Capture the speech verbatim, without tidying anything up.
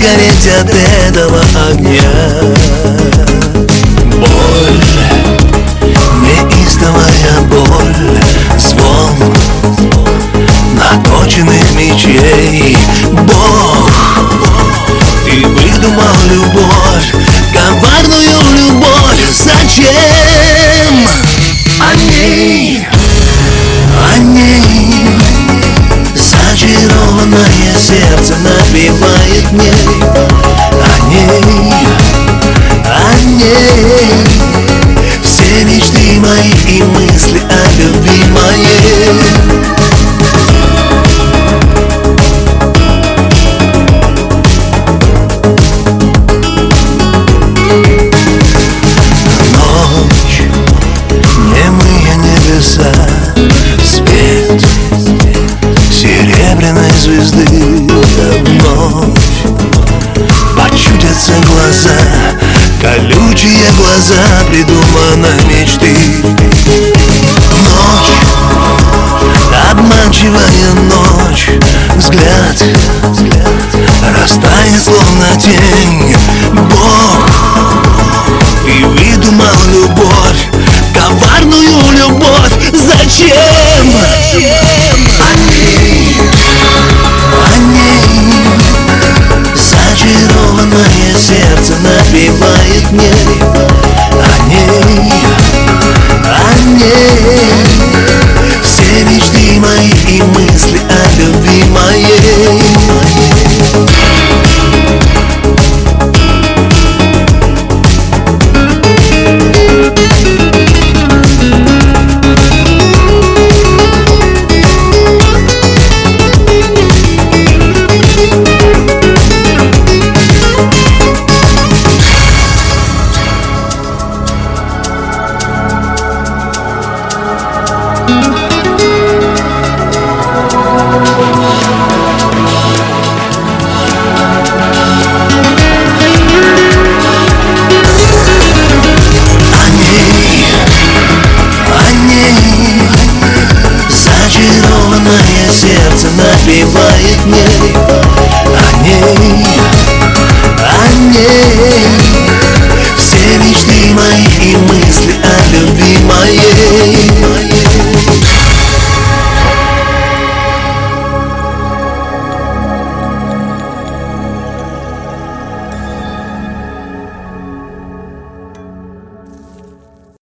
сгореть от этого огня. Боль, неистовая боль, звон наточенных мечей. Бог, ты выдумал любовь, коварную любовь. Зачем? О ней, о ней зачарованное сердце напевает мне. О ней, о ней все мечты мои и мысли о любви моей. Свет серебряной звезды, вновь почудятся глаза, колючие глаза придуманной мечты. Ночь, обманчивая ночь, взгляд растает словно тень. Бог, ты выдумал любовь, коварную любовь. Зачем? О ней, о ней зачарованное сердце напевает мне. О ней, о ней все мечты мои и мысли о любви моей. Сердце напевает мне. О ней,